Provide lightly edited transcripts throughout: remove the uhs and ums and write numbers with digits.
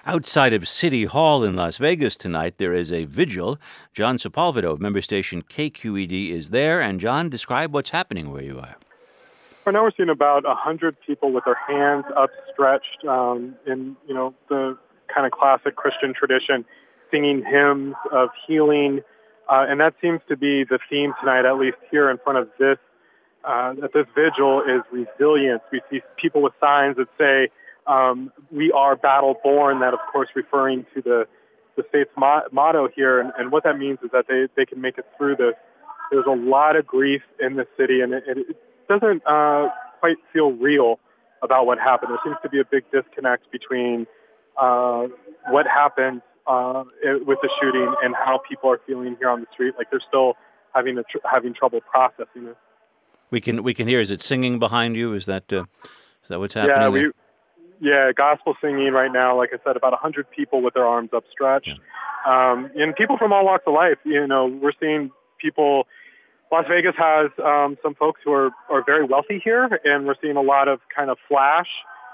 Outside of City Hall in Las Vegas tonight, there is a vigil. John Sepulveda of member station KQED is there. And John, describe what's happening where you are. Right now we're seeing about 100 people with their hands upstretched in, the kind of classic Christian tradition, singing hymns of healing. And that seems to be the theme tonight, at least here in front of this, at this vigil, is resilience. We see people with signs that say, we are battle born, that of course referring to the state's motto here. And what that means is that they can make it through this. There's a lot of grief in the city, and it doesn't quite feel real about what happened. There seems to be a big disconnect between what happened with the shooting and how people are feeling here on the street. Like they're still having trouble processing it. We can hear. Is it singing behind you? Is that what's happening? Yeah, gospel singing right now. Like I said, about 100 people with their arms upstretched, and people from all walks of life. We're seeing people. Las Vegas has some folks who are very wealthy here, and we're seeing a lot of kind of flash,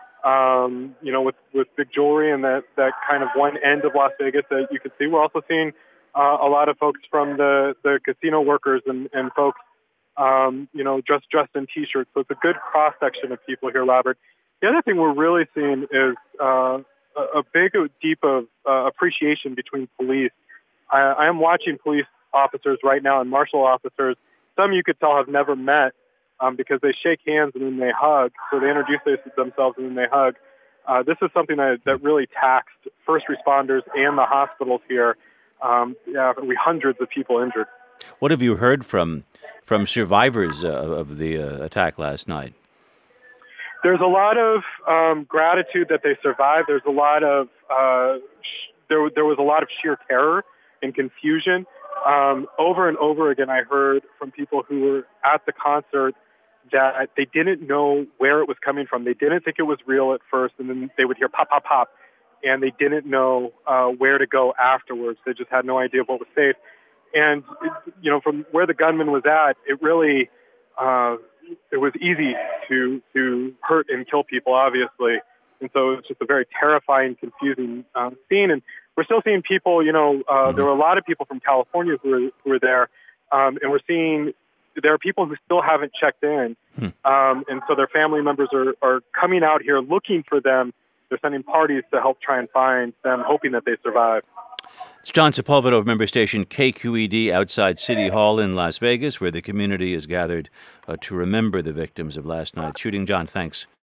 with big jewelry and that kind of one end of Las Vegas that you can see. We're also seeing a lot of folks from the casino workers and folks, dressed in T-shirts. So it's a good cross-section of people here, Robert. The other thing we're really seeing is a big, deep of appreciation between police. I am watching police officers right now and marshal officers. Some you could tell have never met because they shake hands and then they hug. So they introduce themselves and then they hug. This is something that really taxed first responders and the hospitals here. Hundreds of people injured. What have you heard from survivors of the attack last night? There's a lot of gratitude that they survived. There's a lot of there was a lot of sheer terror and confusion. Over and over again, I heard from people who were at the concert that they didn't know where it was coming from. They didn't think it was real at first, and then they would hear pop, pop, pop, and they didn't know where to go afterwards. They just had no idea what was safe. And, from where the gunman was at, it really it was easy to hurt and kill people, obviously. And so it's just a very terrifying, confusing scene. And we're still seeing people, there were a lot of people from California who were there. And we're seeing there are people who still haven't checked in. And so their family members are coming out here looking for them. They're sending parties to help try and find them, hoping that they survive. It's John Sepulveda of member station KQED outside City Hall in Las Vegas, where the community is gathered to remember the victims of last night's shooting. John, thanks.